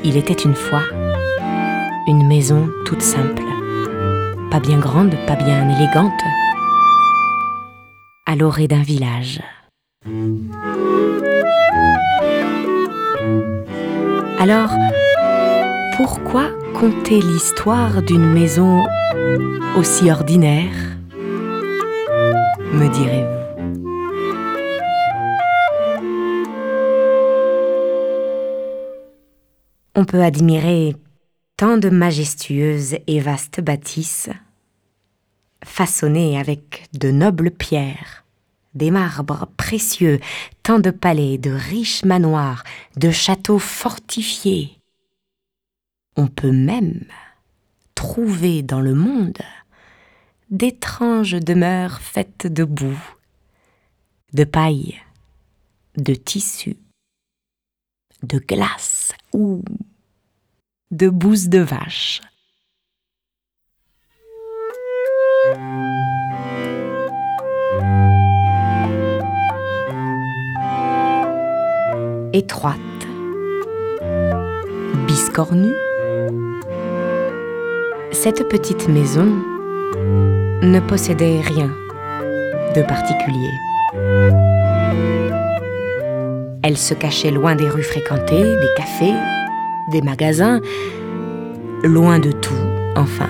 Il était une fois une maison toute simple, pas bien grande, pas bien élégante, à l'orée d'un village. Alors, pourquoi conter l'histoire d'une maison aussi ordinaire, me direz-vous? On peut admirer tant de majestueuses et vastes bâtisses, façonnées avec de nobles pierres, des marbres précieux, tant de palais, de riches manoirs, de châteaux fortifiés. On peut même trouver dans le monde d'étranges demeures faites de boue, de paille, de tissu, de glace ou de bouse de vache. Étroite, biscornue, cette petite maison ne possédait rien de particulier. Elle se cachait loin des rues fréquentées, des cafés, des magasins, loin de tout, enfin.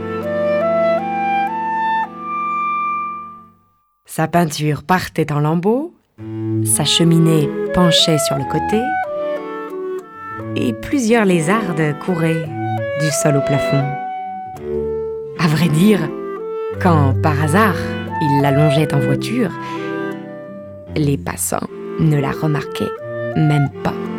Sa peinture partait en lambeaux, sa cheminée penchait sur le côté, et plusieurs lézardes couraient du sol au plafond. À vrai dire, quand par hasard il la longeait en voiture, les passants ne la remarquaient même pas.